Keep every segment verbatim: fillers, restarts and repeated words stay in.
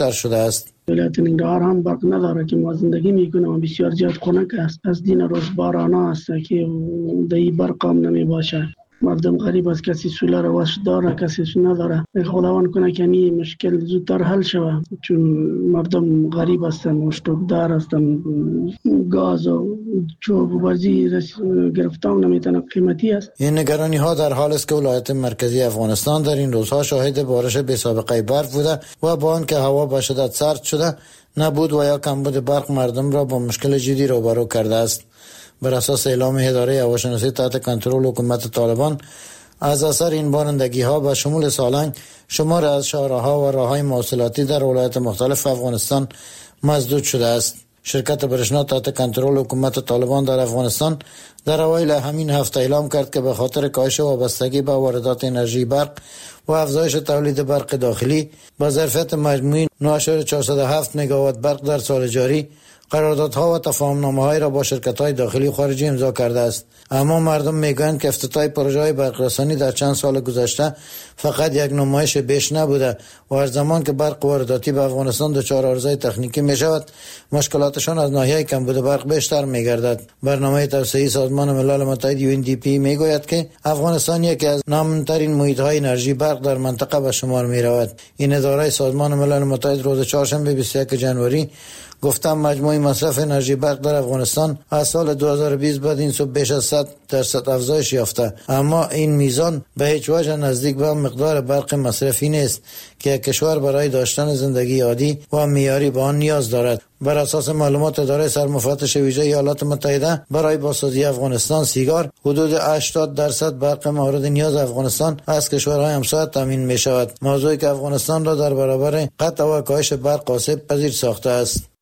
در شده است. ولایت ننگرهار هم برق نداره که ما زندگی میکنه و بسیار زیاد خنک است. از دین روز بارانه است که دی برق هم نمی باشه. مردم غریب است، کسی سولر واش داره کسی نداره. خداوند کنه که این مشکل زودتر حل شود، چون مردم غریب هستن، مشتوکدار هستن، گاز و چوب و برزی گرفتان نمیتونه، قیمتی است. این نگرانی ها در حال است که ولایت مرکزی افغانستان در این روزها شاهد بارش بی سابقه برف بوده و با آنکه هوا به شدت سرد شده، نبود و یا کمبود برق مردم را با مشکل جدی روبرو کرده است. بر اساس اعلام اداره هواشناسی تحت کنترل حکومت طالبان، از اثر این بارندگی ها به شمول سالنگ شمار از شهرها و راههای مواصلاتی در ولایات مختلف افغانستان مسدود شده است. شرکت برشنا تحت کنترل حکومت طالبان در افغانستان در اوایل همین هفته اعلام کرد که به خاطر کاهش وابستگی به واردات انرژی برق و افزایش تولید برق داخلی با ظرفیت مجموعی نه اشاریه چهارصد و هفت مگاوات برق در سال جاری قراردادها و تفاهم‌نامه‌های را با شرکت‌های داخلی و خارجی امضا کرده است. اما مردم میگویند که افتتاح پروژه‌های برق‌رسانی در چند سال گذشته فقط یک نمایش بیش نبوده و هر زمان که برق وارداتی به افغانستان دچار عرضه تکنیکی می‌شود، مشکلاتشان از ناحیه کمبود برق بیشتر می‌گردد. برنامه توسعه سازمان ملل متحد یو ان دی پی میگوید که افغانستان یکی از نام‌ترین محیط‌های انرژی برق در منطقه به شمار می‌رود. این اداره سازمان ملل متحد روز چهارشنبه بیست و یکم ژانویه گفتم مجموعی مصرف انرژی برق در افغانستان از سال دو هزار و بیست بعد این سو بیش از صد درصد افزایش یافته، اما این میزان به هیچ وجه نزدیک به مقدار برق مصرفی نیست که کشور برای داشتن زندگی عادی و معیاری به آن نیاز دارد. بر اساس معلومات اداره سرمفتش ویژه ایالات متحده، برای بازسازی افغانستان سیگار حدود هشتاد درصد برق مورد نیاز افغانستان از کشورهای همسایه تامین می شود، موضوعی که افغانستان را در برابر قطع و کاهش برق آسیب پذیر ساخته است.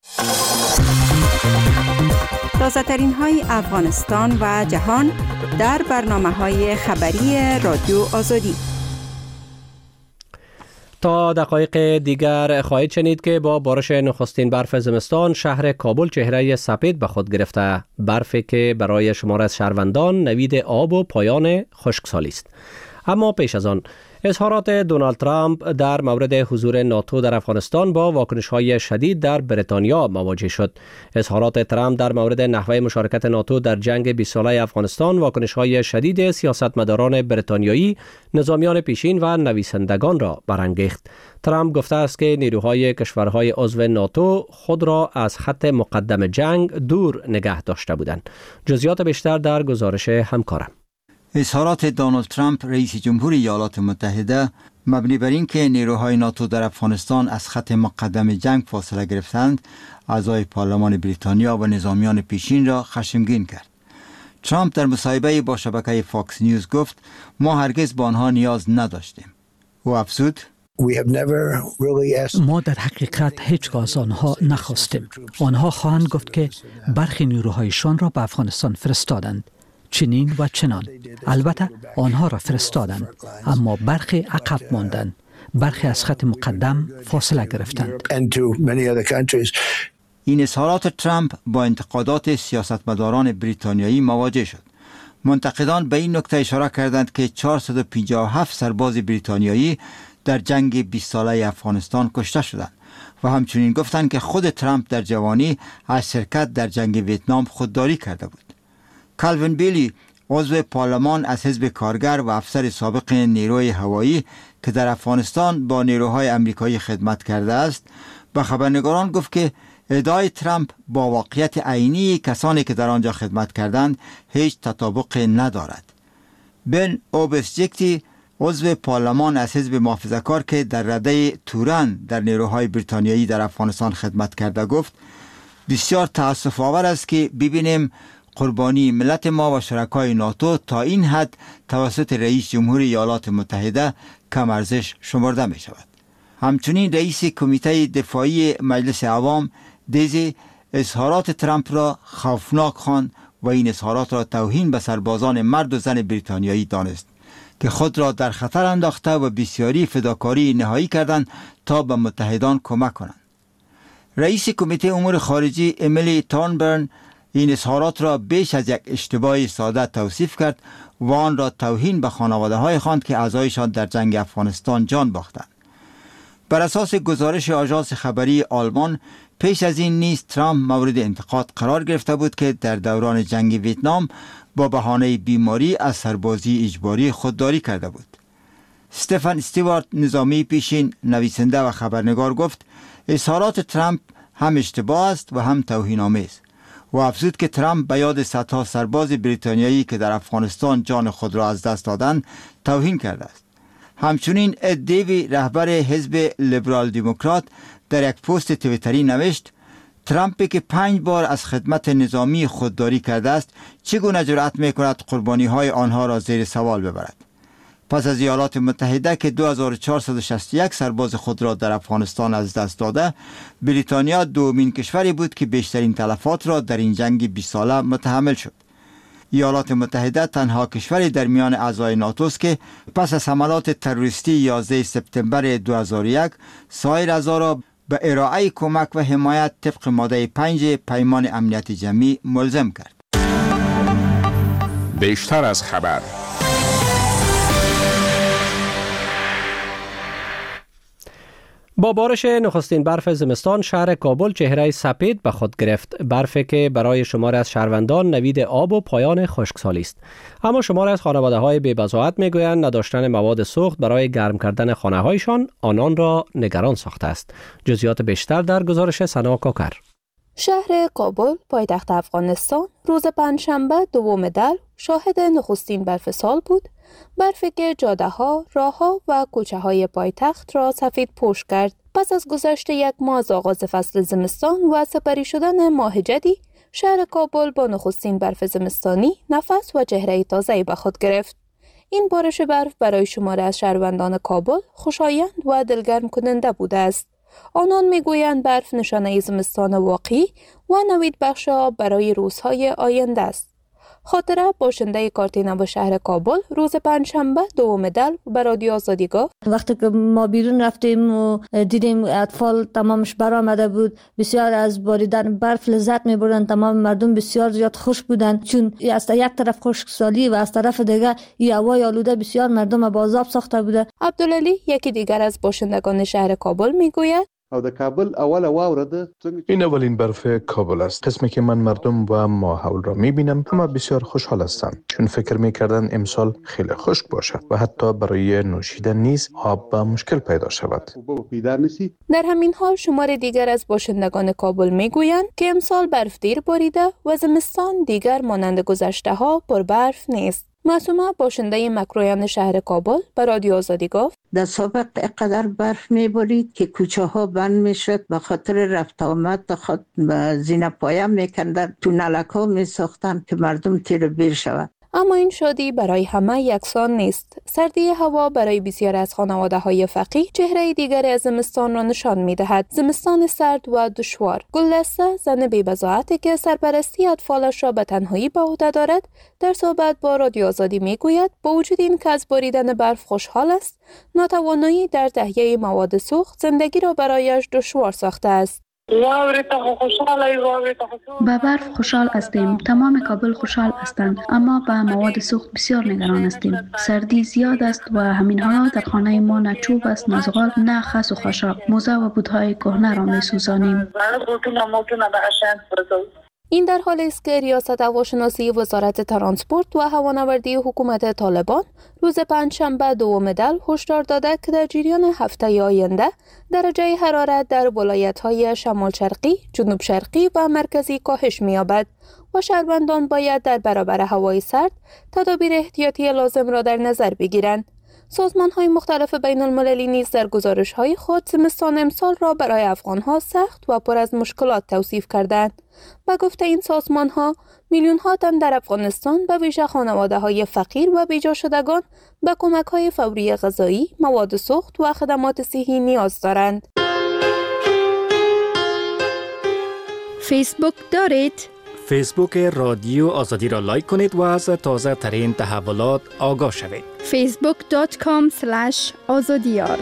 تازه ترین های افغانستان و جهان در برنامه های خبری رادیو آزادی. تا دقایق دیگر خواهید شنید که با بارش نخستین برف زمستان شهر کابل چهره سپید به خود گرفته. برفی که برای شمار از شهروندان نوید آب و پایان خشکسالی است. اما پیش از آن اظهارات دونالد ترامپ در مورد حضور ناتو در افغانستان با واکنش‌های شدید در بریتانیا مواجه شد. اظهارات ترامپ در مورد نحوه مشارکت ناتو در جنگ بیست ساله افغانستان واکنش‌های شدید سیاستمداران بریتانیایی، نظامیان پیشین و نویسندگان را برانگیخت. ترامپ گفته است که نیروهای کشورهای عضو ناتو خود را از خط مقدم جنگ دور نگه داشته بودند. جزئیات بیشتر در گزارش همکارم. اظهارات دونالد ترامپ رئیس جمهور ایالات متحده مبنی بر این که نیروهای ناتو در افغانستان از خط مقدم جنگ فاصله گرفتند، اعضای پارلمان بریتانیا و نظامیان پیشین را خشمگین کرد. ترامپ در مصاحبه با شبکه فاکس نیوز گفت ما هرگز به آنها نیاز نداشتیم. او افزود ما در حقیقت هیچگاه از آنها نخواستیم. آنها خواهند گفت که برخی نیروهایشان را به افغانستان فرستادند، چنین و چنان. البته آنها را فرستادند، اما برخی عقب ماندند، برخی از خط مقدم فاصله گرفتند. این اظهارات ترامپ با انتقادات سیاستمداران بریتانیایی مواجه شد. منتقدان به این نکته اشاره کردند که چهارصد و پنجاه و هفت سرباز بریتانیایی در جنگ بیست ساله افغانستان کشته شدند و همچنین گفتند که خود ترامپ در جوانی از شرکت در جنگ ویتنام خودداری کرده بود. کالوین بیلی، عضو پارلمان از حزب کارگر و افسر سابق نیروی هوایی که در افغانستان با نیروهای امریکایی خدمت کرده است، به خبرنگاران گفت که ادعای ترامپ با واقعیت عینی کسانی که در آنجا خدمت کردند هیچ تطابق ندارد. بن اوبسجکتی، عضو پارلمان از حزب محافظه‌کار که در رده تورن در نیروهای بریتانیایی در افغانستان خدمت کرده، گفت بسیار تأسف آور است که ببینیم قربانی ملت ما و شرکای ناتو تا این حد توسط رئیس جمهور ایالات متحده کم ارزش شمرده می شود. همچنین رئیس کمیته دفاعی مجلس عوام دیزی اظهارات ترامپ را خوفناک خواند و این اظهارات را توهین به سربازان مرد و زن بریتانیایی دانست که خود را در خطر انداخته و بسیاری فداکاری نهایی کردند تا به متحدان کمک کنند. رئیس کمیته امور خارجی امیلی تورنبرن این اظهارات را بیش از یک اشتباه ساده توصیف کرد و آن را توهین به خانواده های خواند که اعضایشان در جنگ افغانستان جان باختند. بر اساس گزارش آژانس خبری آلمان، پیش از این نیز ترامپ مورد انتقاد قرار گرفته بود که در دوران جنگ ویتنام با بهانه بیماری از سربازی اجباری خودداری کرده بود. استفان استیوارت، نظامی پیشین، نویسنده و خبرنگار، گفت اظهارات ترامپ هم اشتباه است و هم توهین‌آمیز و افزود که ترامپ به یاد صدها سرباز بریتانیایی که در افغانستان جان خود را از دست دادند توهین کرده است. همچنین اد دیوی، رهبر حزب لیبرال دموکرات، در یک پست توییتری نوشت ترامپی که پنج بار از خدمت نظامی خودداری کرده است چگونه جرأت می‌کند قربانی‌های آنها را زیر سوال ببرد. پس از ایالات متحده که دو هزار و چهارصد و شصت و یک سرباز خود را در افغانستان از دست داده، بریتانیا دومین کشوری بود که بیشترین تلفات را در این جنگ بیست ساله متحمل شد. ایالات متحده تنها کشوری در میان اعضای ناتو است که پس از حملات تروریستی یازده سپتامبر دو هزار و یک سایر اعضا را به ارائه کمک و حمایت طبق ماده پنج پیمان امنیت جمعی ملزم کرد. بیشتر از خبر. با بارش نخستین برف زمستان، شهر کابل چهره سپید به خود گرفت. برفی که برای شمار از شهروندان نوید آب و پایان خشکسالی است. اما شمار از خانواده های بی‌بضاعت میگویند نداشتن مواد سوخت برای گرم کردن خانه هایشان آنان را نگران ساخته است. جزئیات بیشتر در گزارش سنا کاکر. شهر کابل، پایتخت افغانستان، روز پنجشنبه دوم دلو شاهد نخستین برف سال بود. برفی که جاده ها، راه ها و کوچه های پایتخت را سفید پوش کرد. پس از گذشت یک ماه از آغاز فصل زمستان و سپری شدن ماه جدی، شهر کابل با نخستین برف زمستانی نفس و چهره تازه‌ای به خود گرفت. این بارش برف برای شمار از شهروندان کابل خوشایند و دلگرم کننده بوده است. آنان میگویند برف نشانه زمستان واقعی و نوید بخش آب برای روزهای آینده است. خاطره، باشنده کارتینه شهر کابل، روز پنجشنبه دوم دلو به رادیو آزادی گفت وقتی که ما بیرون رفتیم و دیدیم اطفال تمامش برآمده بود، بسیار از باریدن برف لذت می‌بردند. تمام مردم بسیار زیاد خوش بودند، چون از یک طرف خشکسالی و از طرف دیگر این هوای آلوده بسیار مردم بازاب ساخته بوده. عبدالعلی، یکی دیگر از باشندگان شهر کابل، میگوید او د کابل اول واوره ده. این اولین برف کابل است. قسمی که من مردم و ماحول را میبینم اما بسیار خوشحال هستند، چون فکر میکردن امسال خیلی خشک باشد و حتی برای نوشیدن نیز آب با مشکل پیدا شود. در همین حال شمار دیگر از باشندگان کابل میگویند که امسال برف دیر باریده و زمستان دیگر مانند گذشته ها پر برف نیست. معصومه، باشنده مکرویان شهر کابل، به رادیو آزادی گفت در سابق اقدر برف میبارید که کوچه ها بند میشد، به خاطر رفت آمد خود زینه پایه میکندن، تونلک ها میساختن که مردم تیر بیر شود. اما این شادی برای همه یکسان نیست. سردی هوا برای بسیار از خانواده های فقیر چهره دیگر از زمستان را نشان می دهد. زمستان سرد و دشوار. گلدسته، زن بی‌بضاعتی که سرپرستی اطفالش را به تنهایی به عهده دارد، در صحبت با رادیو آزادی می گوید با وجود این که از باریدن برف خوشحال است، ناتوانایی در تهیه مواد سوخت زندگی را برایش دشوار ساخته است. با برف خوشحال هستیم. تمام کابل خوشحال هستند، اما با مواد سوخت بسیار نگران هستیم. سردی زیاد است و همین حالا در خانه ما نه چوب است، نه زغال، نه خس و خاشاک. موزه و بودهای کهنه را می‌سوزانیم. این در حالی است که ریاست هواشناسی وزارت ترانسپورت و هوانوردی حکومت طالبان روز پنجشنبه دوم دلو هشدار داده که در جریان هفته آینده درجه حرارت در ولایت‌های شمال شرقی، جنوب شرقی و مرکزی کاهش می‌یابد و شهروندان باید در برابر هوای سرد تدابیر احتیاطی لازم را در نظر بگیرند. سازمان‌های مختلف بین المللی نیز در گزارش‌های خود زمستان امسال را برای افغان‌ها سخت و پر از مشکلات توصیف کردند. با گفته این سازمان‌ها، میلیون‌ها تن در افغانستان به ویژه خانواده‌های فقیر و بیجا شدگان به کمک‌های فوری غذایی، مواد سوخت و خدمات صحی نیاز دارند. فیسبوک دارید؟ فیسبوک رادیو آزادی را لایک کنید و از تازه ترین تحولات آگاه شوید. فیسبوک دات کام اسلش آزادیار.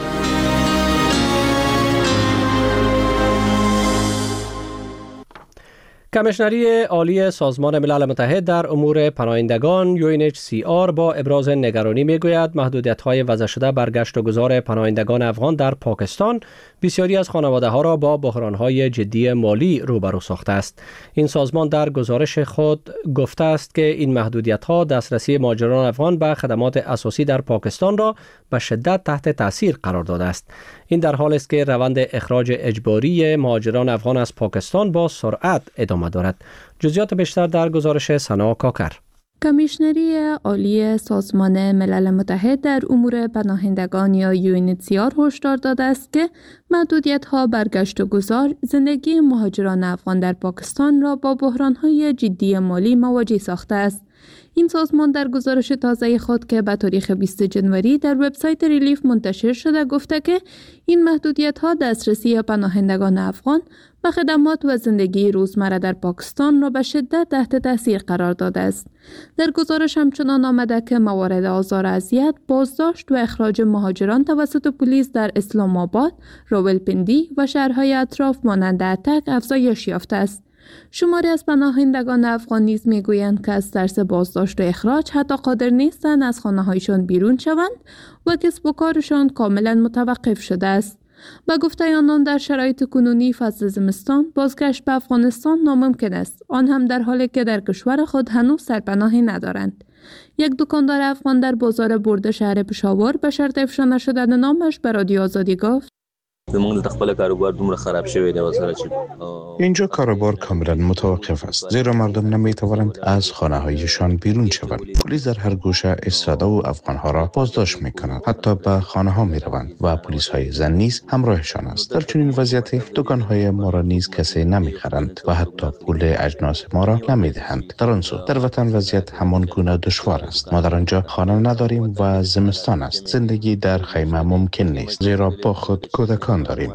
کمیشنری عالی سازمان ملل متحد در امور پناهندگان یو ان اچ سی آر با ابراز نگرانی میگوید محدودیت‌های وضع شده بر گشت و گذار پناهندگان افغان در پاکستان بسیاری از خانواده‌ها را با بحران‌های جدی مالی روبرو ساخته است. این سازمان در گزارش خود گفته است که این محدودیت‌ها دسترسی مهاجران افغان به خدمات اساسی در پاکستان را به شدت تحت تاثیر قرار داده است. این در حالی است که روند اخراج اجباری مهاجران افغان از پاکستان با سرعت ادامه دارد. جزئیات بیشتر در گزارش سنا کاکر. کمیشنری عالی سازمان ملل متحد در امور پناهندگان یا یو ان اچ سی آر هشدار داده است که محدودیت‌ها بر گشت و گذار زندگی مهاجران افغان در پاکستان را با بحران‌های جدی مالی مواجه ساخته است. این سازمان در گزارش تازه خود که به تاریخ بیست جنوری در وبسایت ریلیف منتشر شده گفته که این محدودیت‌ها دسترسی پناهندگان افغان به خدمات و زندگی روزمره در پاکستان را به شدت تحت تاثیر قرار داده است. در گزارش همچنان آمده که موارد آزار و اذیت، بازداشت و اخراج مهاجران توسط پلیس در اسلام آباد، راولپندی و شهرهای اطراف مانند اتک افزایش یافته است. شماری از پناهندگان افغان نیز میگویند که از ترس بازداشت و اخراج حتی قادر نیستند از خانه‌هایشان بیرون شوند و کسب و کارشان کاملا متوقف شده است. با گفته آنان در شرایط کنونی فصل زمستان بازگشت به افغانستان ناممکن است، آن هم در حالی که در کشور خود هنوز سرپناهی ندارند. یک دکاندار افغان در بازار برده شهر پشاور به شرط افشا نشدن نامش به رادیو آزادی گفت: زمونږ د خپل کاروبار دومره خراب شوی دی وسره چې اینجا کاروبار کاملا متوقف است، زیرا مردم نمیتوانند از خانه‌هایشان بیرون شوند. پلیس در هر گوشه ایستاده و افغان‌ها را بازداشت می‌کند، حتی به خانه‌ها می‌روند و پلیس‌های زن نیز همراهشان است. در چنین وضعیتی دکان‌های ما را نیز کسی نمی‌خرند و حتی پول اجناس ما را نمی‌دهند. در آن سو در وطن وضعیت همان گونه دشوار است. ما در آنجا خانه نداریم و زمستان است. زندگی در خیمه ممکن نیست، زیرا با خود کودکان داریم.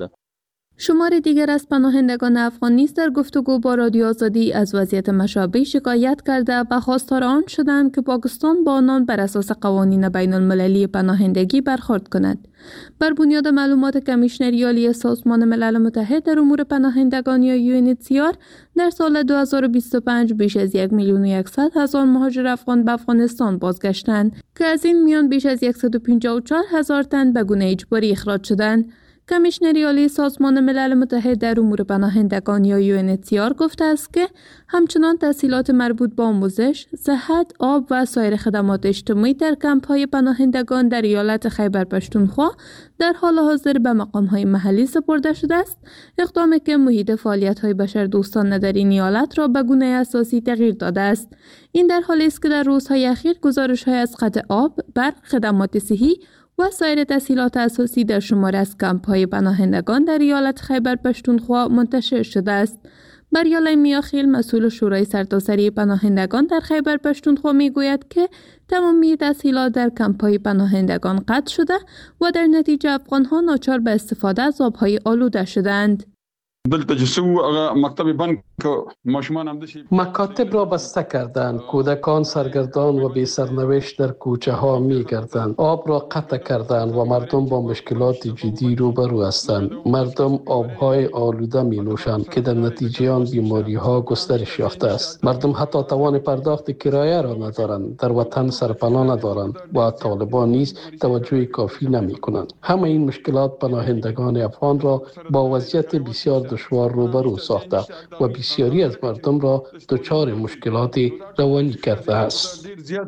شمار دیگر از پناهندگان افغان نیز در گفتگو با رادیو آزادی از وضعیت مشابه شکایت کرده و خواستار آن شدند که پاکستان با آنان بر اساس قوانین بین المللی پناهندگی برخورد کند. بر بنیاد معلومات کمیشنری عالی سازمان ملل متحد در امور پناهندگان یا یو ان اچ سی آر در سال دو هزار و بیست و پنج بیش از یک میلیون و صد هزار مهاجر افغان به افغانستان بازگشتند که از این میان بیش از صد و پنجاه و چهار هزار تن به گونه اجباری اخراج شدند. کمیشنری عالی سازمان ملل متحد در امور پناهندگان یا یو ان اچ سی آر گفته است که همچنان تحصیلات مربوط به آموزش، صحت، آب و سایر خدمات اجتماعی در کمپ‌های پناهندگان در ایالت خیبر پشتونخوا در حال حاضر به مقام‌های محلی سپرده شده است، اقدامی که محیط فعالیت‌های بشردوستانه در این ایالت را به گونه اساسی تغییر داده است. این در حالی است که در روزهای اخیر گزارش‌های از قطع آب، برق، خدمات صحی و سایر تسهیلات اساسی در شمار از کمپ‌های پناهندگان در ایالت خیبر پشتونخوا منتشر شده است. بریالای میاخیل مسئول شورای سرتاسری پناهندگان در خیبر پشتونخوا میگوید که تمامی تسهیلات در کمپ‌های پناهندگان قطع شده و در نتیجه افغان‌ها ناچار به استفاده از آب‌های آلوده شدند. مکاتب را بسته کردند، کودکان سرگردان و بی سرنوشت در کوچه ها می گردند، آب را قطع کردند و مردم با مشکلات جدی روبرو هستند. مردم آبهای آلوده می نوشند که در نتیجه آن بیماری ها گسترش یافته است. مردم حتی توان پرداخت کرایه را ندارند، در وطن سرپناه ندارند و طالبان نیز توجه کافی نمی کنند. همه این مشکلات پناهندگان افغان را با وضعیت بسیار دشوار روبرو ساخته و بسیاری از مردم را دچار مشکلات روانی کرده است.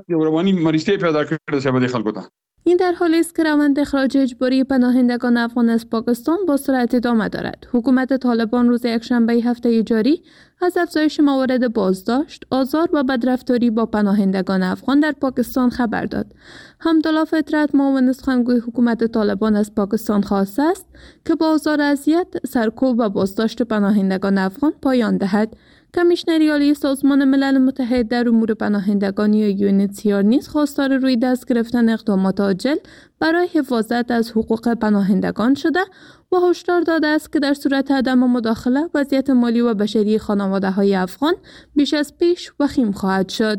این در حالی است که روند اخراج اجباری پناهندگان افغان از پاکستان با سرعت ادامه دارد. حکومت طالبان روز یکشنبه هفته جاری از افزایش موارد بازداشت، آزار و بدرفتاری با پناهندگان افغان در پاکستان خبر داد. حمدالله فطرت، معاون سخنگوی حکومت طالبان از پاکستان خواسته است که با آزار اذیت، سرکوب و بازداشت پناهندگان افغان پایان دهد. کمیشنری عالی سازمان ملل متحد در امور پناهندگان یا یو ان اچ سی آر نیز خواستار روی دست گرفتن اقدامات عاجل برای حفاظت از حقوق پناهندگان شده و هشدار داده است که در صورت عدم مداخله وضعیت مالی و بشری خانواده‌های افغان بیش از پیش وخیم خواهد شد.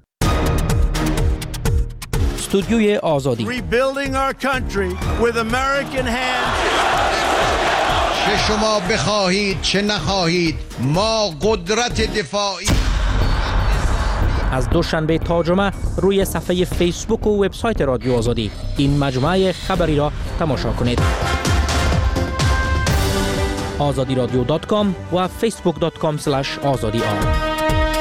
استودیوی آزادی. چه شما بخواهید چه نخواهید ما قدرت دفاعی. از دوشنبه تا جمعه روی صفحه فیسبوک و وبسایت رادیو آزادی این مجموعه خبری را تماشا کنید. آزادی رادیو دات کام و فیسبوک دات کام اسلش آزادی آر.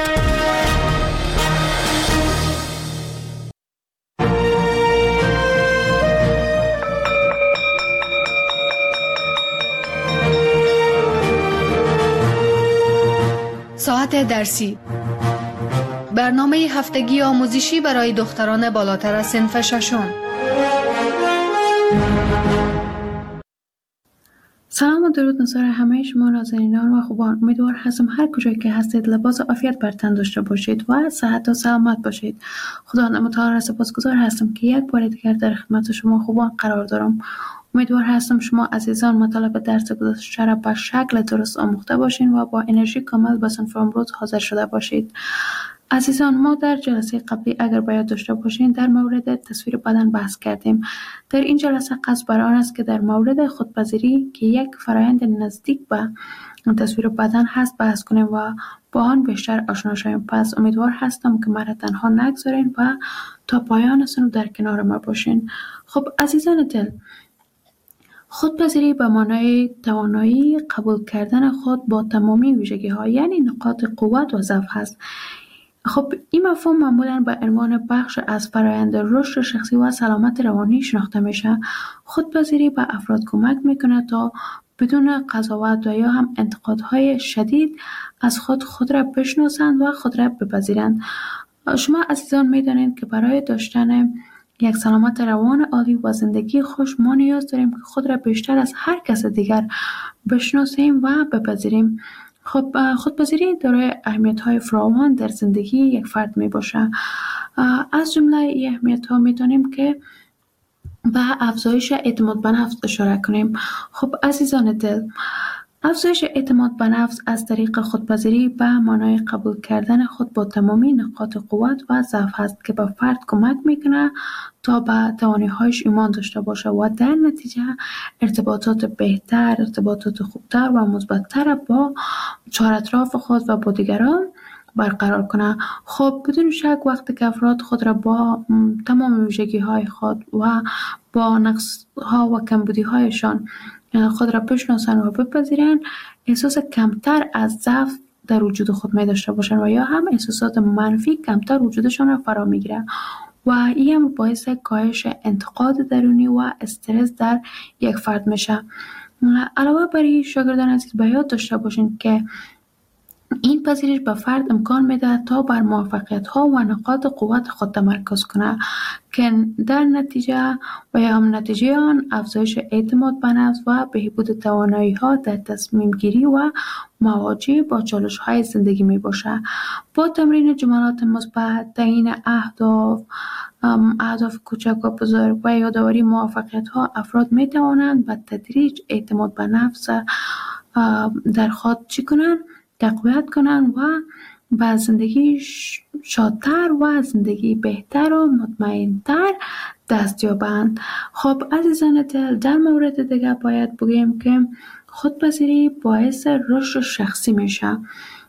ساعت درسی، برنامه هفتگی آموزشی برای دختران بالاتر از صنف ششم. سلام و درود نظر همه شما نازنینان و خوبان. امیدوار هستم هر کجایی که هستید لباس عافیت بر تن داشته باشید و صحت و سلامت باشید. خدا متعال را سپاسگزار هستم که یک بار دیگر در خدمت شما خوبان قرار دارم. امیدوار هستم شما عزیزان مطالب درس گذشته را به شکل درست آموخته باشین و با انرژی کامل به صنف امروز حاضر شده باشید. عزیزان، ما در جلسه قبلی اگر باید داشته باشین در مورد تصویر بدن بحث کردیم. در این جلسه قصد بر آن است که در مورد خودپذیری که یک فرآیند نزدیک به تصویر بدن هست بحث کنیم و با آن بیشتر آشنا شویم. پس امیدوار هستم که مرا تنها نگذارین و تا پایان سنو در کنار ما باشین. خب عزیزان دل، خودپذیری به معنای توانایی قبول کردن خود با تمامی ویژگی ها، یعنی نقاط قوت و ضعف هست. خب این مفهوم معمولاً به عنوان بخش از فرآیند رشد شخصی و سلامت روانی شناخته میشه. خودپذیری به افراد کمک میکنه تا بدون قضاوت و یا هم انتقادهای شدید از خود خود را بشناسند و خود را بپذیرند. شما عزیزان میدانید که برای داشتن یک سلامت روان عالی و زندگی خوش ما نیاز داریم که خود را بیشتر از هر کس دیگر بشناسیم و بپذیریم. خب خودپذیری دارای اهمیت‌های فراوان در زندگی یک فرد می باشه. از جمله این اهمیت‌ها می‌دانیم که به افزایش اعتماد به نفس اشاره کنیم. خب عزیزان دل، افزایش اعتماد به نفس از طریق خودپذیری به معنای قبول کردن خود با تمامی نقاط قوت و ضعف است که به فرد کمک میکنه تا به توانایی‌هایش ایمان داشته باشه و در نتیجه ارتباطات بهتر، ارتباطات خوبتر و مثبت‌تر با چهار اطراف خود و با دیگران برقرار کنه. خب بدون شک وقتی که افراد خود را با تمام ویژگی‌های خود و با نقص‌ها و کمبودی‌هایشان خود را بشناسن و بپذیرن، احساس کمتر از ضعف در وجود خود می داشته باشن و یا هم احساسات منفی کمتر وجودشان را فرا میگیره و این هم باعث کاهش انتقاد درونی و استرس در یک فرد میشه. علاوه بر این شاگردان عزیز به یاد داشته باشین که این پذیرش به فرد امکان میده تا بر موفقیت‌ها و نقاط قوت خود تمرکز کنه که در نتیجه و یا هم نتیجه آن افزایش اعتماد به نفس و بهبود توانایی‌ها در تصمیم گیری و مواجهه با چالش‌های زندگی می باشه. با تمرین جملات مثبت، تعیین اهداف، اهداف کوچک و بزرگ و یادآوری موفقیت‌ها، افراد می توانند به تدریج اعتماد به نفس در خود چی کنن؟ تقویت کنن و به زندگی شادتر و زندگی بهتر و مطمئنتر دست یابند. خب عزیزان دل، در مورد دیگه باید بگیم که خودپذیری باعث رشد شخصی میشه.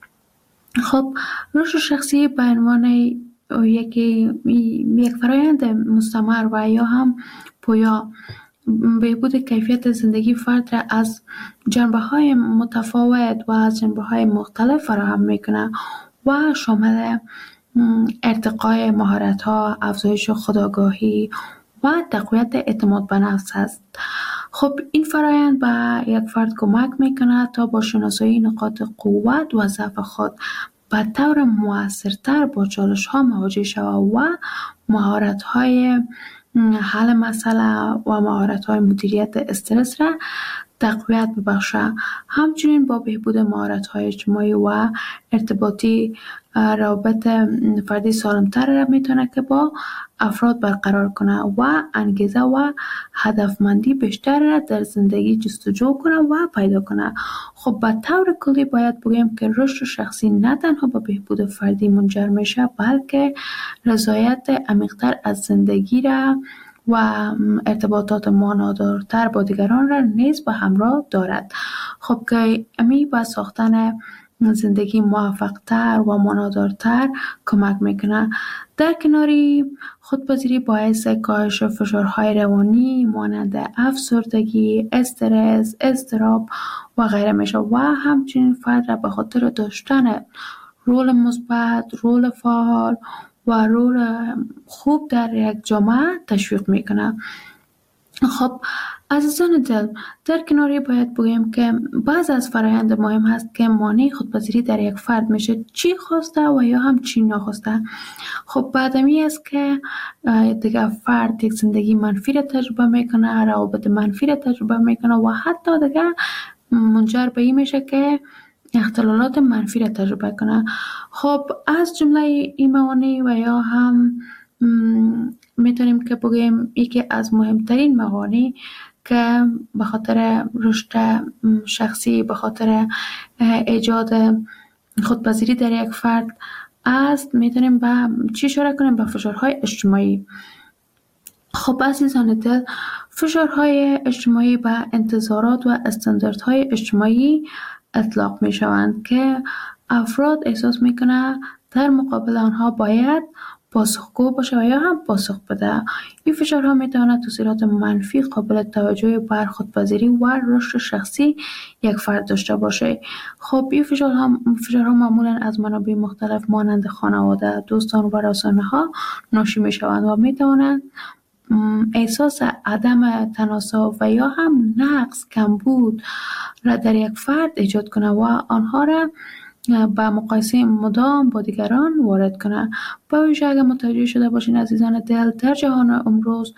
خب رشد شخصی به عنوان یکی یک فرآیند مستمر و یا هم پویا بهبود کیفیت زندگی فرد را از جنبه‌های متفاوت و از جنبه‌های مختلف فراهم می‌کنه و شامل ارتقای مهارت‌ها، افزایش خودآگاهی و تقویت اعتماد به نفس است. خب این فرآیند به یک فرد کمک می‌کنه تا با شناسایی نقاط قوت و ضعف خود به طور مؤثرتر با چالش‌ها مواجه شود و مهارت‌های حل مسئله و مهارت‌های مدیریت استرس را تقویت ببخشه. همچنین با بهبود مهارت‌های اجتماعی و ارتباطی روابط فردی سالمتر را میتونه که با افراد برقرار کنه و انگیزه و هدفمندی بیشتر را در زندگی جستجو کنه و پیدا کنه. خب به طور کلی باید بگیم که رشد شخصی نه تنها به بهبود فردی منجر میشه، بلکه رضایت عمیق‌تر از زندگی را و ارتباطات معنادارتر با دیگران را نیز به همراه دارد. خب که امی با ساختن زندگی موفق‌تر و معنادارتر کمک میکنه. در کناری خودپذیری باعث کاهش فشارهای روانی مانند افسردگی، استرس، اضطراب و غیره میشه و همچنین فرد را به خاطر داشتن رول مثبت، رول فعال و رول خوب در یک جامعه تشویق میکنه. خب عزیزان دل، در کناری باید بگویم که بعض از فرایند مهم هست که مانع خودپذیری در یک فرد میشه، چی خواسته و یا هم چی نخواسته. خب بعدمی است که دیگه فرد یک زندگی منفی را تجربه میکنه، روابط منفی را تجربه میکنه و حتی دیگه منجر به این میشه که اختلالات منفی را تجربه کنه. خب از جمله این موانع و یا هم میتونیم که بگیم یکی از مهمترین موانع که به خاطر رشد شخصی، به خاطر ایجاد خودپذیری در یک فرد است، میتونیم به چی اشاره کنیم؟ به فشارهای اجتماعی. خب عزیزان دل، فشارهای اجتماعی به انتظارات و استانداردهای اجتماعی اطلاق می شوند که افراد احساس می کنند در مقابل آنها باید پاسخگو باشه و یا هم پاسخ بده. این فشارها می تواند تاثیرات منفی قابل توجه بر خودپذیری و رشد شخصی یک فرد داشته باشه. خب این فشارها فشارها معمولا از منابع مختلف مانند خانواده، دوستان و رسانه ها ناشی می شوند و می توانند احساس عدم تناسب و یا هم نقص، کمبود را در یک فرد ایجاد کنه و آنها را با مقایسه مدام با دیگران وارد کنه. با ویژه اگر متوجه شده باشین عزیزان دل، در جهان امروز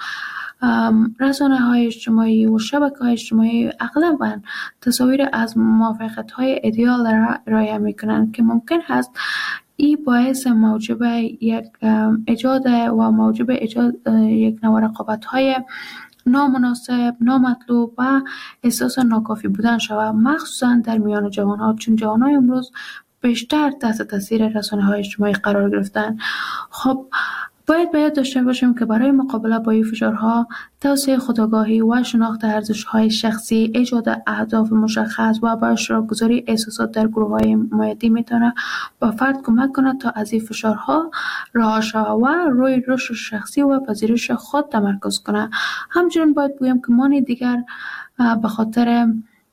رسانه های اجتماعی و شبکه های اجتماعی اغلباً تصاویر از موفقیت های ایدئال را ارائه میکنند که ممکن هست این باعث موجب یک ایجاد و موجب ایجاد یک نوع رقابت‌های نامناسب، نامطلوب و احساس ناکافی بودن شود، مخصوصا در میان جوان‌ها، چون جوان‌های امروز بیشتر تحت تاثیر رسانه‌های اجتماعی قرار گرفتن. خب باید باید داشته باشیم که برای مقابله با این فشارها توسعه خودآگاهی و شناخت ارزش‌های شخصی، ایجاد اهداف مشخص و با اشتراک گذاری احساسات در گروه‌های حمایتی میتونه با فرد کمک کنه تا از این فشارها رها شود و روی رشد شخصی و پذیرش خود تمرکز کنه. همچنین باید بگویم که مانع دیگر به خاطر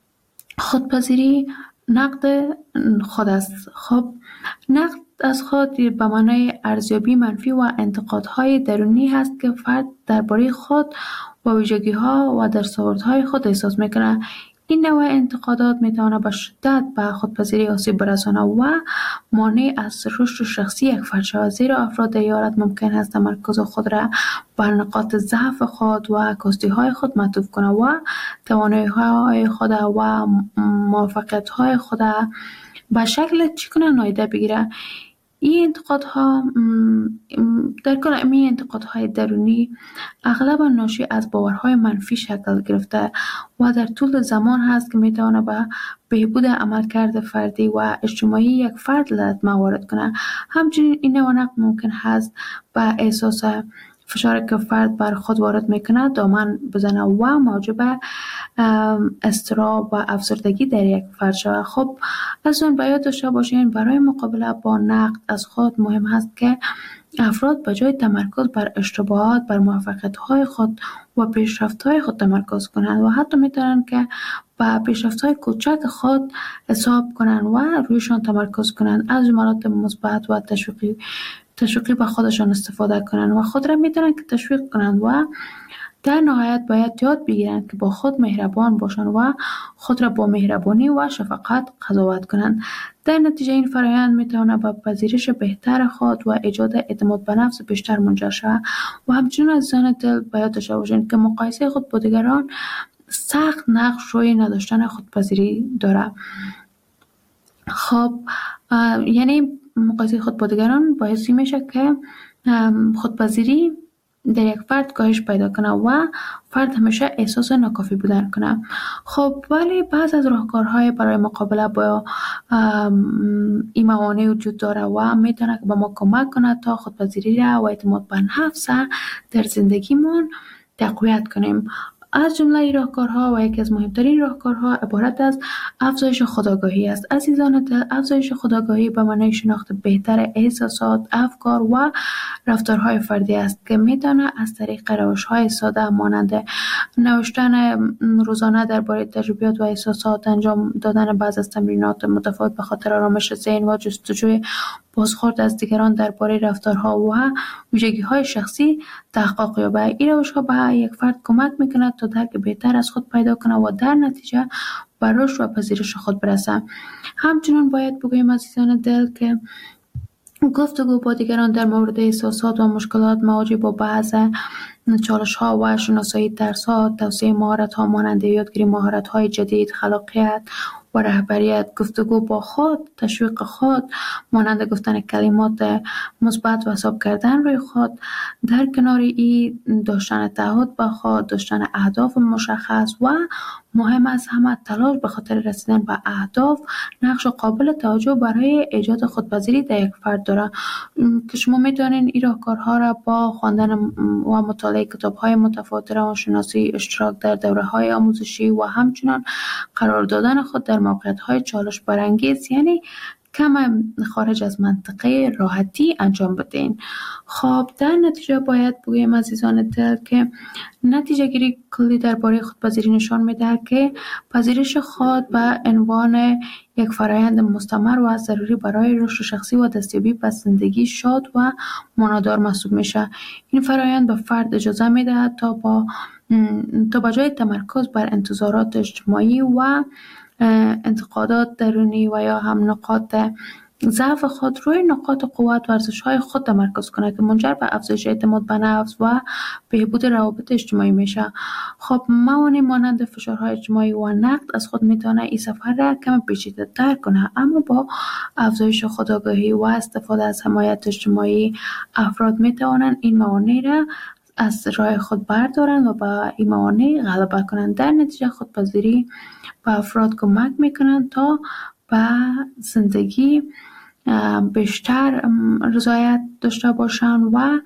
خودپذیری نقد خود است. خب نقد از خود به معنای ارزیابی منفی و انتقادهای درونی هست که فرد درباره خود و ویژگی‌ها و دستاوردهای خود احساس میکنه. این نوع انتقادات میتونه به شدت به خودپذیری آسیب برسانه و مانع از رشد شخصی یک فرد شود، زیرا افراد در این حالت ممکن است تمرکز خود را بر نقاط ضعف خود و کاستی‌های خود معطوف کنه و توانایی‌های خود و موفقیت‌های خود به شکل چی کنه نادیده بگیره. این انتقادها در کل این انتقادهای درونی اغلب ناشی از باورهای منفی شکل گرفته و در طول زمان هست که میتونه به بهبود عملکرد فردی و اجتماعی یک فرد لطمه وارد کنه. همچنین این نوع نقد ممکن هست به احساس فشاری که فرد بر خود وارد میکنه دامن بزنه و موجب اضطراب و افسردگی در یک فرد شود. خب از اون باید داشته باشین برای مقابله با نقد از خود مهم هست که افراد به جای تمرکز بر اشتباهات بر موفقیت‌های خود و پیشرفت‌های خود تمرکز کنند و حتی میتونن که با پیشرفت‌های کوچک خود حساب کنند و رویشان تمرکز کنند، از جملات مثبت و تشویقی تشویقی به خودشان استفاده کنند و خود را میتونن که تشویق کنند و در نهایت باید یاد بگیرند که با خود مهربان باشند و خود را با مهربانی و شفقت قضاوت کنند. در نتیجه این فرآیند میتونه به پذیرش بهتر خود و ایجاد اعتماد به نفس بیشتر منجر شود. و همچنین عزیزان دل باید داشته باشند که مقایسه خود با دیگران سخت نقش روی نداشتن خودپذیری داره. خب یعنی مقایسه خود با دیگران باعث میشه که خودپذیری در یک فرد کاهش پیدا کنه و فرد همیشه احساس ناکافی بودن کنه. خب ولی بعض از راهکارهای برای مقابله با این موانع وجود داره و میتونه که به ما کمک کنه تا خودپذیری را و اعتماد به نفس در زندگیمون تقویت کنیم. از جمله این راهکارها و یکی از مهمترین راهکارها عبارت از افزایش خودآگاهی است. عزیزان دل، افزایش خودآگاهی به معنای شناخت بهتر احساسات، افکار و رفتارهای فردی است که میتونه از طریق روش‌های ساده مانند نوشتن روزانه درباره تجربیات و احساسات، انجام دادن بعض از تمرینات متفاوت به خاطر آرامش ذهن و جستجوی بازخورد از دیگران درباره رفتارها و ویژگی‌های شخصی تحقق یابد. این روش‌ها به یک فرد کمک می‌کند تا درک بهتر از خود پیدا کنه و در نتیجه به رشد و پذیرش خود برسه. همچنین باید بگوییم عزیزان دل که گفتگو با دیگران در مورد احساسات و مشکلات مواجه با بعض چالش‌ها و شناسایی ترس‌ها، توسعه مهارت‌ها مانند یادگیری مهارت‌های جدید، خلاقیت و رهبریت، گفتگو با خود، تشویق خود مانند گفتن کلمات مثبت و حساب کردن روی خود، در کنار این داشتن تعهد با خود، داشتن اهداف مشخص و مهم از همه تلاش به خاطر رسیدن به اهداف نقش قابل توجه برای ایجاد خودپذیری در یک فرد داره که شما میتونین این راهکارها را با خواندن و مطالعه کتاب‌های متفاوت، روانشناسی، اشتراک در دوره‌های آموزشی و همچنین قرار دادن خود در موقعیت‌های چالش برانگیز، یعنی کم خارج از منطقه راحتی انجام بدین. خب در نتیجه باید بگویم عزیزان دل که نتیجه گیری کلی درباره خودپذیری نشان میده که پذیرش خود به عنوان یک فرایند مستمر و ضروری برای رشد شخصی و دستیابی به زندگی شاد و معنادار محسوب میشه. این فرایند به فرد اجازه میده تا با تا به جای تمرکز بر انتظارات اجتماعی و انتقادات درونی و یا هم نقاط ضعف خود روی نقاط قوت و ارزش‌های خود تمرکز کنه که منجر به افزایش اعتماد به نفس و بهبود روابط اجتماعی میشه. خب موانع مانند فشارهای اجتماعی و نقد از خود میتونه این سفر را کم پیچیده‌تر کنه، اما با افزایش خودآگاهی و استفاده از حمایت اجتماعی افراد میتوانند این موانع را از راه خود بردارن و با این موانع غلبه کنند. در نتیجه خودپذیری به افراد کمک میکنند تا به زندگی بیشتر رضایت داشته باشند و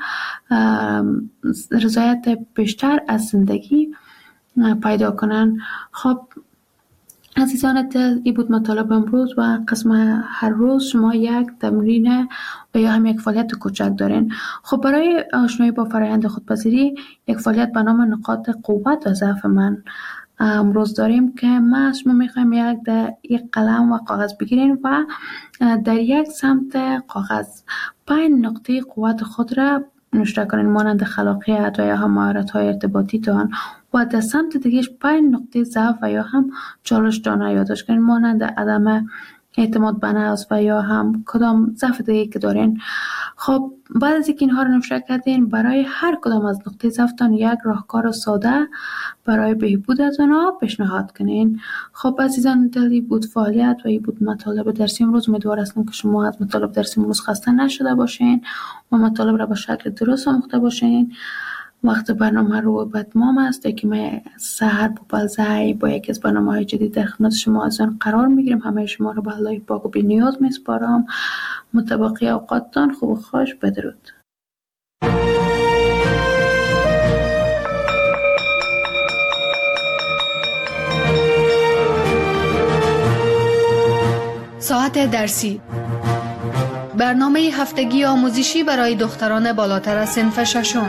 رضایت بیشتر از زندگی پیدا کنند. خب عزیزان دل، این بود مطالب امروز و قسم هر روز شما یک تمرین و یا هم یک فعالیت کوچک دارین. خب برای آشنایی با فرآیند خودپذیری یک فعالیت به نام نقاط قوت و ضعف من امروز داریم که ما از شما میخوایم یک در یک قلم و کاغذ بگیرین و در یک سمت کاغذ پنج نقطه قوت خود را نوشته کنین مانند خلاقیت و یا هم مهارت‌های ارتباطی دان و در سمت دیگهش پنج نقطه ضعف و یا هم چالش دان یادداشت کنین مانند عدم اعتماد به نفس و یا هم کدام ضعف دیگه که دارین. خب بعد از اینکه اینها رو نوشته کردین برای هر کدام از نقطه ضعفتان یک راهکار ساده برای بهبود از آنها پیشنهاد کنین. خب عزیزان دلی بود فعالیت و این بود مطالب درسی امروز. امیدوار هستم که شما از مطالب درسی امروز خسته نشده باشین و مطالب را به شکل درست آموخته باشین. وقت برنامه رو به اتمام است که من سحر بوبلزای با یکی از برنامه‌های جدید در خدمت شما عزیزان قرار میگیریم. همه شما رو به الله پاک و بی نیاز میسپارم. متبقی اوقاتتان خوب و خوش. بدرود. ساعت درسی، برنامه هفتگی آموزشی برای دختران بالاتر از صنف ششم.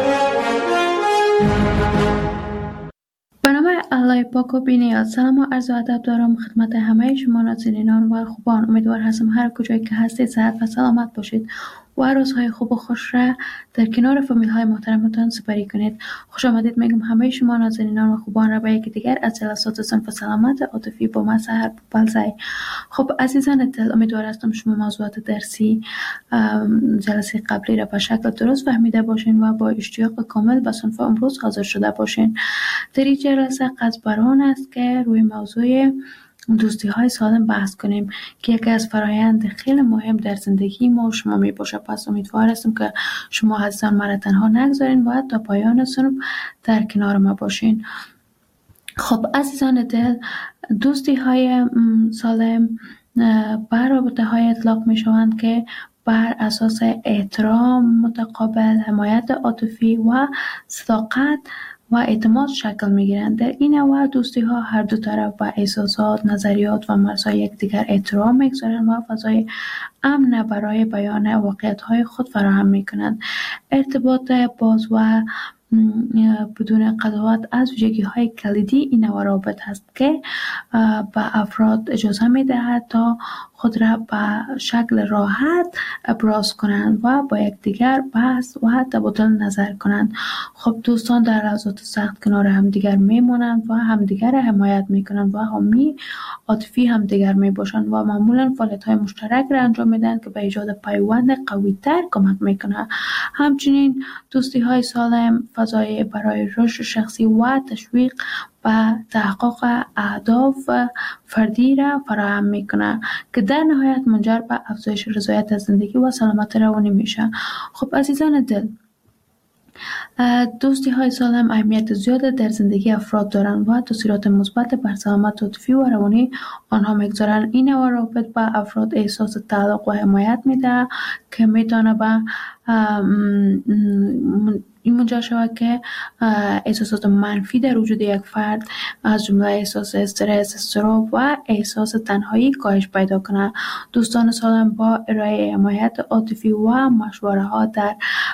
برنامه الله پاک و بی‌نیاز. سلام و عرض ادب دارم خدمت همه شما نازنینان و خوبان. امیدوار هستم هر کجایی که هستید صحت و سلامت باشید و روزهای خوب و خوش را در کنار فامیل های محترمتان سپری کنید. خوش آمدید میگم همه شما نازنینان و خوبان را به یکی دیگر از جلسات صنف سلامت عاطفی با من سحر بوبلزای. خب عزیزان دل، امیدوار هستم شما موضوعات درسی جلسه قبلی را به شکل درست فهمیده باشین و با اشتیاق کامل به صنف امروز حاضر شده باشین. در این جلسه قصد بر آن است که روی موضوع دوستی های سالم بحث کنیم که یکی از فرایند خیلی مهم در زندگی ما و شما می باشه. پس امیدوار هستم که شما عزیزان مرا تنها نگذارین و تا پایان صنف در کنار ما باشین. خب عزیزان دل، دوستی های سالم بر رابطه های اطلاق می شوند که بر اساس احترام متقابل، حمایت عاطفی و صداقت و اعتماد شکل میگیرند. در این نوع دوستی ها هر دو طرف به احساسات، نظریات و مرزهای یکدیگر احترام میگذارند و فضای امن برای بیان واقعیت های خود فراهم میکنند. ارتباط باز و بدون قضاوت از ویژگی های کلیدی این نوع روابط است که به افراد اجازه میدهد تا خود را به شکل راحت ابراز کنند و با یکدیگر بحث و تبادل نظر کنند. خب دوستان در لحظات سخت کنار همدیگر میمانند و همدیگر را حمایت میکنند و حامی عاطفی همدیگر میباشند و معمولا فعالیت های مشترک را انجام میدن که به ایجاد پیوند قوی تر کمک میکنه. همچنین دوستی های سالم فضای برای رشد شخصی و تشویق و تحقق اهداف فردی را فراهم میکنه که در نهایت منجر به افزایش رضایت از زندگی و سلامت روانی میشه. خب عزیزان دل، دوستی های سالم اهمیت زیاد در زندگی افراد دارند و تاثیرات مثبت بر سلامت عاطفی و روانی آنها میگذارند. این نوع روابط به افراد احساس تعلق و حمایت میده که میتونه به این منجر شود که احساسات منفی در وجود یک فرد از جمله احساس استرس، اضطراب و احساس تنهایی کاهش پیدا کنه. دوستان سالم با ارائه حمایت عاطفی و مشوره ها در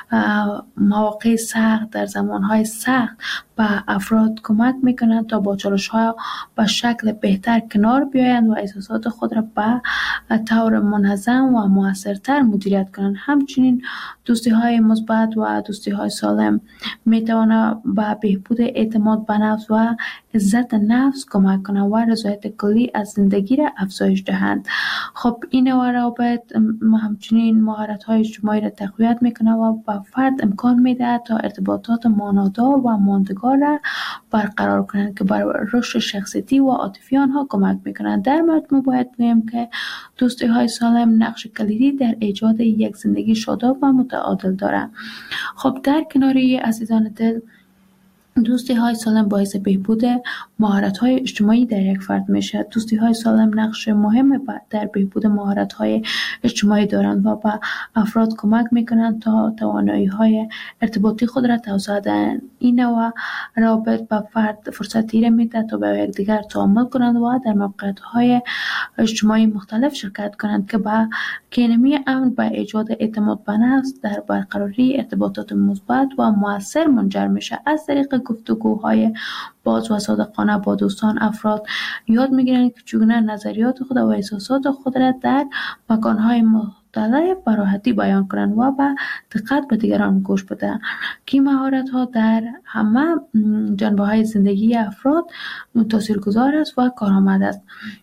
مواقع سخت، در زمانهای سخت به افراد کمک میکنند تا با چالش ها به شکل بهتر کنار بیایند و احساسات خود را به طور منظم و موثرتر مدیریت کنند. همچنین دوستی های مثبت و دوستی های سالم میتواند به بهبود اعتماد به نفس و عزت نفس کمک کنند و رضایت کلی از زندگی را افزایش دهند. خب این نوع روابط همچنین مهارت های اجتماعی را تقویت میکنه و به فرد امکان میده تا ارتباطات معنادار و ماندگار را برقرار کنند که بر رشد شخصیتی و عاطفی آنها کمک میکنند. در مجموع باید بگویم که دوستی های سالم نقش کلیدی در ایجاد یک زندگی شاداب و متعادل دارند. خب در کناری عزیزان دل، دوستی های سالم باعث بهبود مهارت های اجتماعی در یک فرد میشه. دوستی های سالم نقش مهم در بهبود مهارت های اجتماعی دارند و به افراد کمک میکنند تا توانایی های ارتباطی خود را توسعه دهند. این نوع روابط به فرد فرصتی را میده تا به یکدیگر تعامل کنند و در موقعیت های اجتماعی مختلف شرکت کنند که به کینمی امن به ایجاد اعتماد به نفس در برقراری ارتباطات مثبت و مؤثر منجر میشه. از طریق گفتگوهای باز و صادقانه با دوستان افراد یاد میگیرند که چگونه نظریات خود و احساسات خود را در مکانهای مختلف به راحتی بیان کنند و با دقت به دیگران گوش بدهند که مهارت ها در همه جنبه های زندگی افراد تاثیرگذار است و کارآمد است.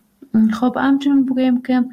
خب همچنین بگویم که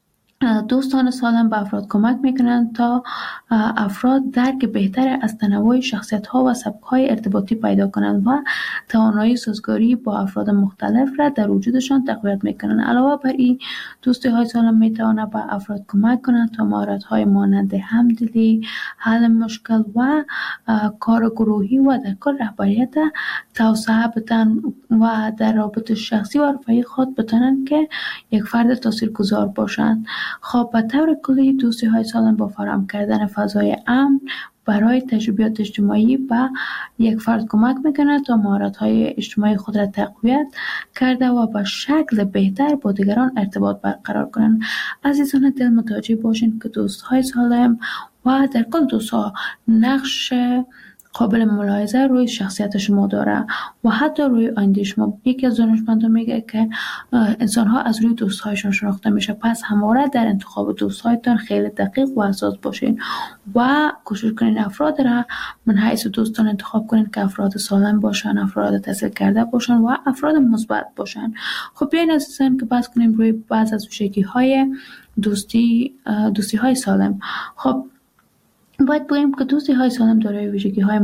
دوستان سالم به افراد کمک میکنند تا افراد درک بهتر از تنوع شخصیت ها و سبک های ارتباطی پیدا کنند و توانایی سازگاری با افراد مختلف را در وجودشان تقویت میکنند. علاوه بر این، دوستی های سالم میتواند به افراد کمک کنند تا مهارت های مانند همدلی، حل مشکل و کار گروهی و در کار رهبریت توسعه بدن و در رابطه شخصی و رفاهی خود بتوانند که یک فرد تاثیرگذار باشند. خب به طور کلی دوستی های سالم با فراهم کردن فضای امن برای تجربیات اجتماعی به یک فرد کمک میکنه تا مهارت های اجتماعی خود را تقویت کرده و به شکل بهتر با دیگران ارتباط برقرار کنند. عزیزان دل، متوجه باشین که دوست های سالم و در کل دوست ها نقش قابل ملاحظه روی شخصیت شما داره و حتی روی آینده شما. یکی از دانشمندان میگه که انسان ها از روی دوست هایشان شناخته میشه، پس همواره در انتخاب دوست هایتان خیلی دقیق و حساس باشین و کوشش کنین افراد را من حیث دوستان انتخاب کنین که افراد سالم باشن، افراد تحصیل کرده باشن و افراد مثبت باشن. خب بیاین عزیزان که بحث کنیم روی بعض از ویژگی های دوستی دوستی های سالم. خب باید بگوییم که دوستی های سالم دارای ویژگی های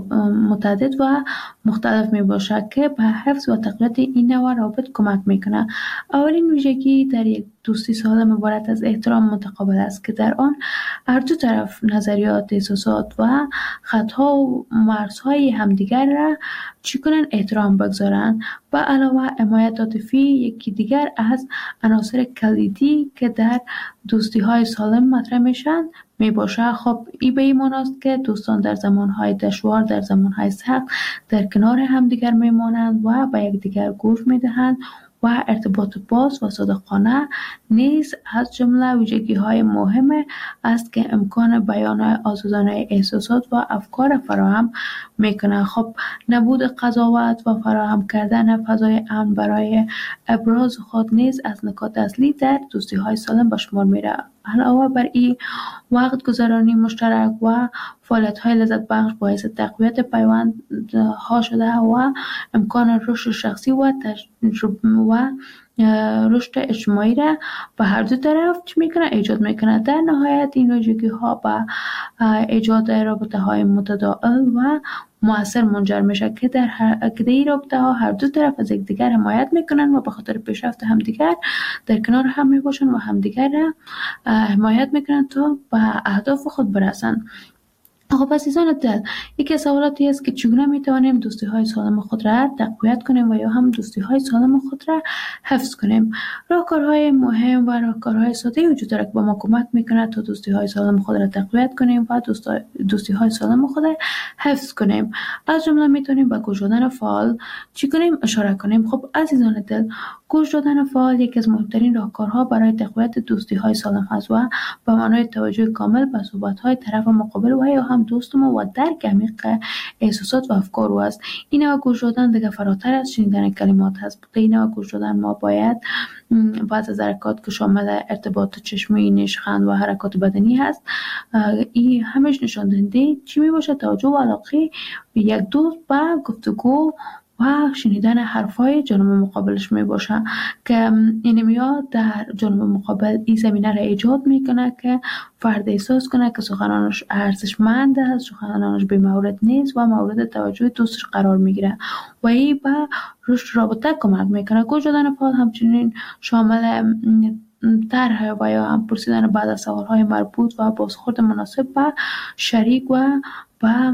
متعدد و مختلف می باشد که به حفظ و تقویت این نوع روابط کمک می کنه. اولین ویژگی در یک دوستی سالم عبارت از احترام متقابل است که در آن هر دو طرف نظریات، احساسات و خطها و مرزهای همدیگر را چی کنن احترام بگذارن. و علاوه حمایت عاطفی یکی دیگر از عناصر کلیدی که در دوستی های سالم مطرح میشن می باشه. خب این به این معناست که دوستان در زمانهای دشوار، در زمانهای سخت در کنار همدیگر میمانند و به یکدیگر گوش میدهند و ارتباط باز و صادقانه نیز از جمله ویژگی‌های مهم است که امکان بیان آزادانه احساسات و افکار فراهم میکنه. خب نبود قضاوت و فراهم کردن فضای امن برای ابراز خود نیز از نکات اصلی در دوستی های سالم به شمار میره. علاوه بر این، وقت گذرانی مشترک و فعالیت های لذت بخش باعث تقویت پیوند ها شده و امکان رشد شخصی و تجربه و رشد اجتماعی را به هر دو طرف چی میکنه ایجاد میکنه. در نهایت این ویژگی ها به ایجاد رابطه های متداول و مؤثر منجر میشه که در هر که این رابطه ها هر دو طرف از یکدیگر حمایت میکنن و به خاطر پیشرفت همدیگر در کنار هم میباشن و همدیگر را حمایت میکنن تا به اهداف خود برسن. خب عزیزان دل، یکی از سوالاتی است که چگونه میتوانیم دوستی های سالم خود را تقویت کنیم و یا هم دوستی های سالم خود را حفظ کنیم. راهکارهای مهم و راهکارهای ساده وجود دارد که با ما کمک میکنه تا دوستی های سالم خود را تقویت کنیم و دوستی های سالم خود را حفظ کنیم. از جمله میتونیم به گوش دادن فعال چی کنیم اشاره کنیم. خب عزیزان دل، گوش دادن فعال یکی از مهمترین راهکارها برای تقویت دوستی های سالم است و به معنای توجه کامل به صحبت های طرف مقابل و یا هم دوست ما و درک عمیق احساسات و افکار او است. این نوع گوش دادن دیگه فراتر از شنیدن کلمات هست. این نوع گوش دادن ما باید بعض از حرکات که شامل ارتباط چشمی، نشخند و حرکات بدنی هست، این همش نشان دهنده چی می باشه؟ توجه و علاقه یک دوست به گفتگو و شنیدن حرفای جانب مقابلش می باشه که این میاد در جانب مقابل این زمینه را ایجاد میکنه که فرد احساس کنه که سخنانش ارزشمند است، سخنانش بی مورد نیست و مورد توجه دوستش قرار میگیره و این به رشد رابطه کمک میکنه. گوش دادن فعال همچنین شامل طرح و یا هم پرسیدن بعد از سوالهای مربوط و بازخورد مناسب به شریک و به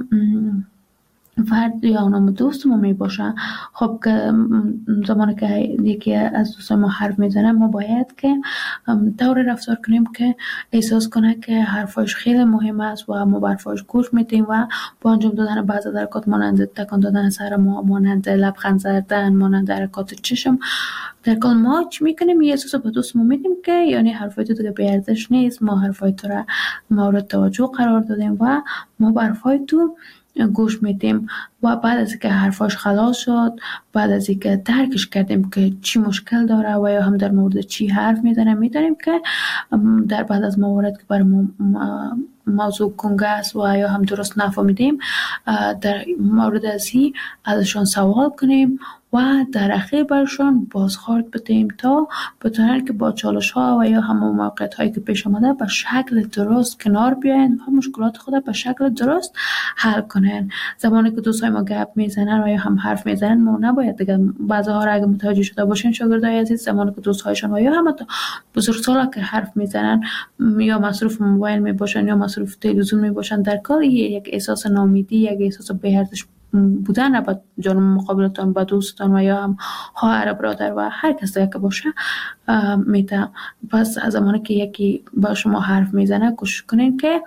فرد یا نام دوست ما می باشه. خب که زمانی که یکی از دوستان ما حرف میزنه ما باید که طور رفتار کنیم که احساس کنه که حرفاش خیلی مهم است و ما به حرفاش گوش میدیم و با انجام دادن بعضی حرکات مانند تکان دادن سر ما، مانند لبخند زدن، مانند حرکات چشم، در کل ما چی میکنیم؟ یه احساس به دوست ما میدیم که یعنی حرفای تو دیگه بی ارزش نیست، ما حرفای تو را مورد توجه قرار دادیم و ما به حرفای تو گوش میدیم و بعد از اینکه حرفاش خلاص شد، بعد از اینکه درکش کردیم که چی مشکل داره و یا هم در مورد چی حرف میزنه، میدونیم که در بعد از موارد که برای ما موضوع کنگه است و یا هم درست نفهمیدیم، در مورد از این ازشان سوال کنیم و در اخیر برشان بازخورد بدیم تا بتونن که با چالش ها و یا همون موقعیت هایی که پیش آمده به شکل درست کنار بیاین و مشکلات خود به شکل درست حل کنن. زمانی که دوستای ما گپ میزنن و یا هم حرف میزنن ما نباید دیگه بعضی ها را اگه متوجه شده باشین شاگردای عزیز، زمانی که دوستهایشان و یا هم تا بزرگسالا که حرف میزنن یا مصروف موبایل میباشن یا مصروف تلویزیون میباشن، در کار یک احساس ناامیدی، یک احساس بی‌ارزش بودن با جانب مقابلتان، با دوستان و یا هم خواهر، برادر و هر کس که باشه میته. پس از زمانی که یکی با شما حرف میزنه گوش کنین که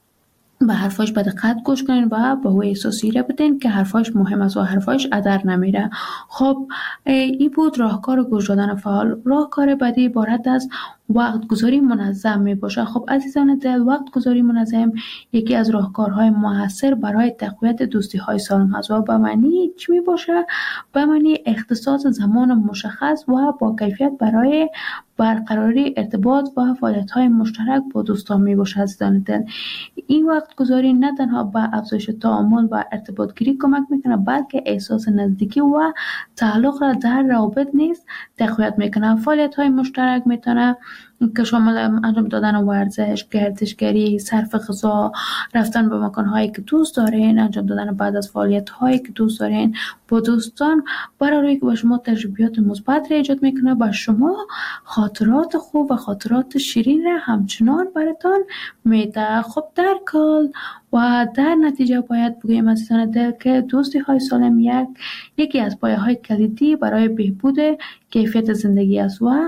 به حرفاش به دقت گوش کنین و به او احساسی را بدین که حرفاش مهم است و حرفاش ادر نمیره. خب این بود راهکار گوش دادن فعال. راهکار بعدی عبارت از وقت گذاری منظم می باشه. خب عزیزان دل، وقت گذاری منظم یکی از راهکارهای موثر برای تقویت دوستی های سالم است و به معنی چی می باشه؟ به معنی اختصاص زمان مشخص و با کیفیت برای برقراری ارتباط و فعالیت های مشترک با دوستان می باشه. عزیزان دل، این وقت گذاری نه تنها به افزایش تعامل و ارتباط گیری کمک میکنه، بلکه احساس نزدیکی و تعلق را در روابط نیز تقویت میکنه. فعالیت های مشترک میتونه که شامل انجام دادن ورزش، گردشگری، صرف غذا، رفتن به مکان‌هایی که دوست دارین، انجام دادن بعد از فعالیت‌هایی که دوست دارین با دوستان، برای که به شما تجربیات مثبت را ایجاد میکنه، به شما خاطرات خوب و خاطرات شیرین را همچنان براتون میده. خب در کل و در نتیجه باید بگویم عزیزان دل که دوستی های سالم یک یکی از پایه های کلیدی برای بهبود کیفیت زندگی است و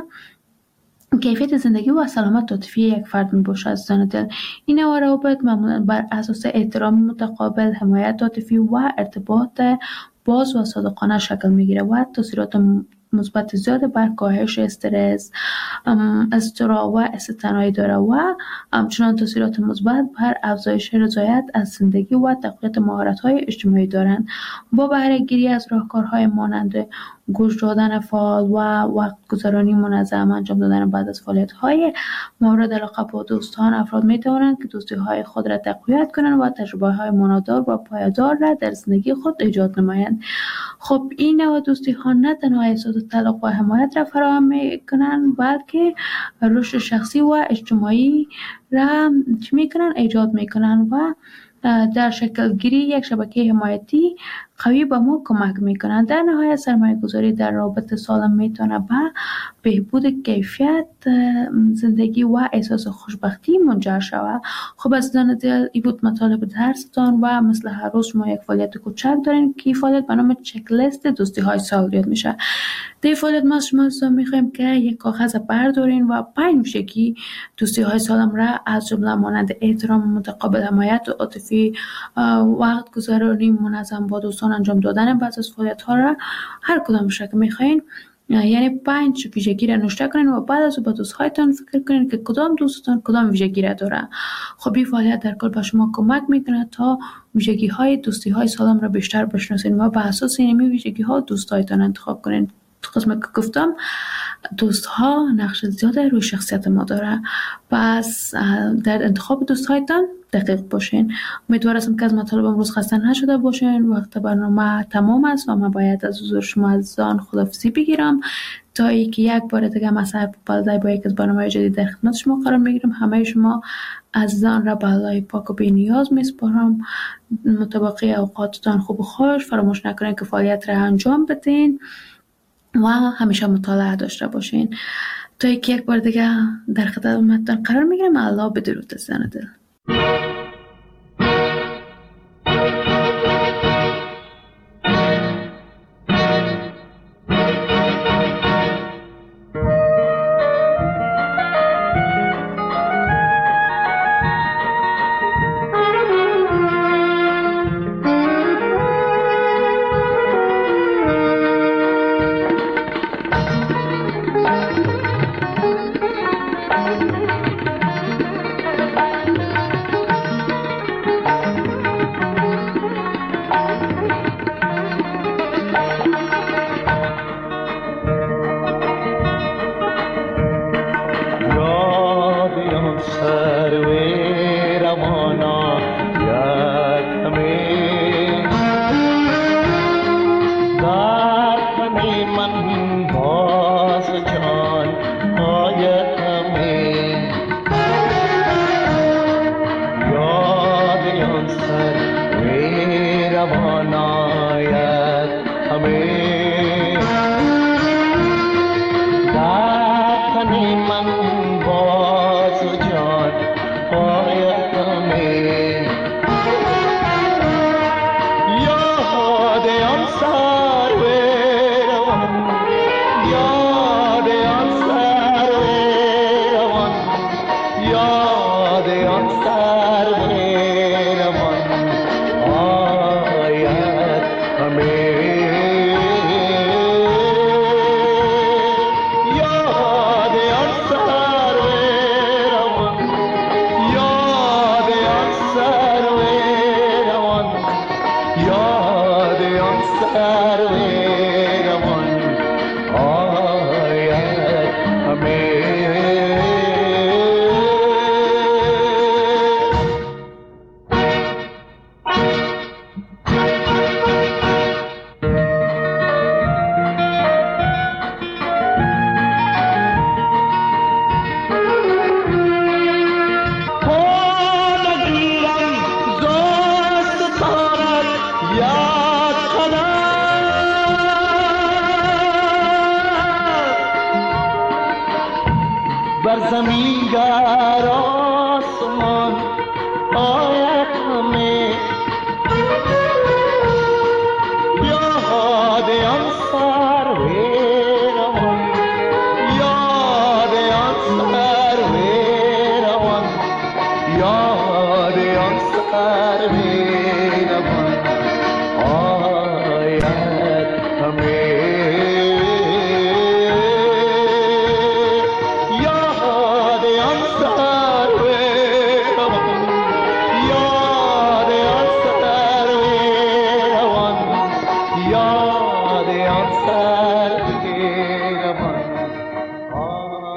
کیفیت زندگی و سلامت عاطفی یک فرد می باشد عزیزان دل. این نوع روابط معمولا بر اساس احترام متقابل، حمایت عاطفی و ارتباط باز و صادقانه شکل میگیره و تاثیرات مثبت زیاد بر کاهش استرس، اضطراب و احساس تنهایی داره و همچنان تاثیرات مثبت بر افزایش رضایت از زندگی و تقویت مهارت‌های اجتماعی دارند. با بهره گیری از راهکارهای مانند گوش دادن فعال و وقت گذرانی منظم، انجام دادن بعد از فعالیت‌های مورد علاقه با دوستان، افراد می‌توانند که دوستی‌های خود را تقویت کنند و تجربه‌های مانادار و پایدار را در زندگی خود ایجاد نمایند. خب این نوع دوستی‌ها نه تنها احساس تعلق و حمایت را فراهم می‌کنند، بلکه رشد شخصی و اجتماعی را چی می‌کنند ایجاد می‌کنند و در شکل گیری یک شبکه حمایتی قوی به ما کمک میکنند. در نهایت سرمایه گذاری در رابطه سالم میتونه به بهبود کیفیت زندگی و احساس خوشبختی منجر شود. خب عزیزان دل، این بود مطالب درستان و مثل هر روز ما یک فعالیت کوچک داریم که فعالیت به نام چک لیست دوستی های سال یاد میشه. در فعالیت ما شما میخوایم که یک کاغذ بردارین و پنج ویژگی دوستی های سالم را از جمله مانند احترام متقابل، حمایت عاطفی، وقت گذرانی منظم با دوستان، انجام دادن بعض از فعالیت ها را هر کدام که میخواین، یعنی پنج ویژگی را نوشته کنین و بعد از با دوستهایتان فکر کنین که کدام دوستتان کدام ویژگی را داره. خب این فعالیت در کل به شما کمک میکنه تا ویژگی های دوستی های سالم را بیشتر بشناسین و به اساس این ویژگی ها دوستهایتان انتخاب کنین. تو قسمت که گفتم دوست ها نقش زیاده روی شخصیت ما داره، پس در انتخاب دوست هایتان دقیق باشین. امیدوارم که از مطالب امروز خسته نشده باشین. وقت برنامه تمام است و من باید از حضور شما عزیزان خداحافظی بگیرم تا اینکه یک بار دیگه ما صاحب بالدای با یک از برنامه جدید در خدمت شما قرار میگیرم. همه شما عزیزان را به الله پاک و بی نیاز میسپارم. مطابق اوقاتتان خوب و خوش، فراموش نکنین که فعالیت را انجام بدین و همیشه مطالعه داشته باشین. تا یک یک بار دیگه در خدمتتان قرار میگیرم. الله بدرود عزیزان دل. بر زمین در آسمان آید همه